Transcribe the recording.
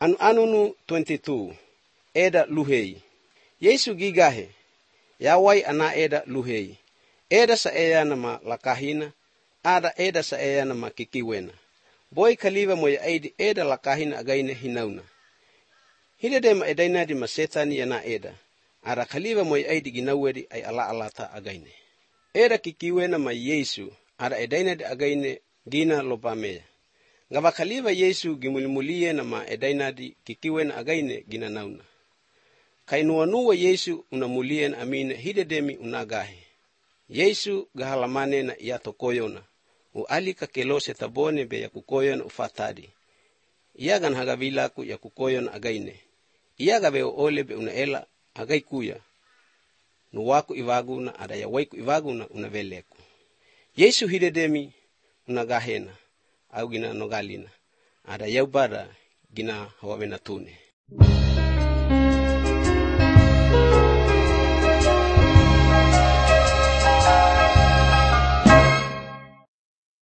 Anunu 22 eda luhei. Yesu gigahe yawai ana eda luhei. Eda sa eya nama lakahina, ada eda sa eya nama kikiwena. Boy kaliva moya aidi eda lakahina againe hinauna. Hidedema edaina di masetani yana eda. Ada kaliva moya aidi ginawedi ay ala-alata againe. Eda kikiwena ma Yesu, ada edaina di againe gina lopameya. Ngaba kaliva Yesu gimulimulie nama edaina di kikiwena againe gina nauna. Kainuanuwa Yesu unamulien amine hidedemi unagahe. Yesu gahalamane na iato koyona. Ualika kelose tabone be ya kukoyon ufatadi. Ia gan hagavilaku ya kukoyon againe. Ia gabe ole be unaela agai kuya. Nuwaku ivaguna ada ya waiku ivaguna unaveleku. Yesu hidedemi unagahena. Au gina nogalina. Ada yaubada gina hawawena tune.